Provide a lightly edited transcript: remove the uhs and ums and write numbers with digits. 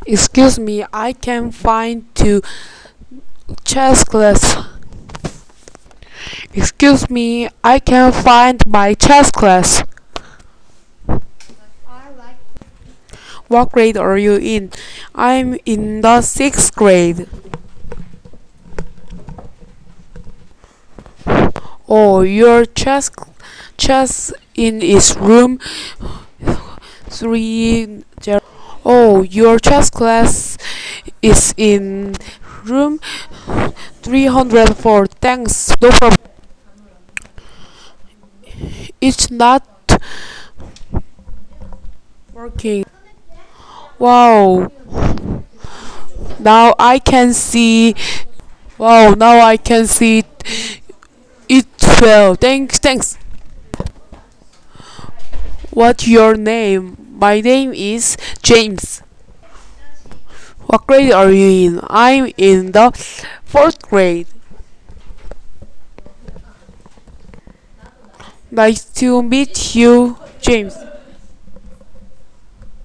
Excuse me, I can find two chess class. Excuse me, I can find my chess class. What grade are you in? I'm in the sixth grade. Oh, your chess in is room 30. Oh, your chess class is in room 304. Thanks. No problem. It's not working. Wow. Now I can see. Wow. Now I can see it well. Thanks. What's your name? My name is James. What grade are you in? I'm in the fourth grade. Nice to meet you, James.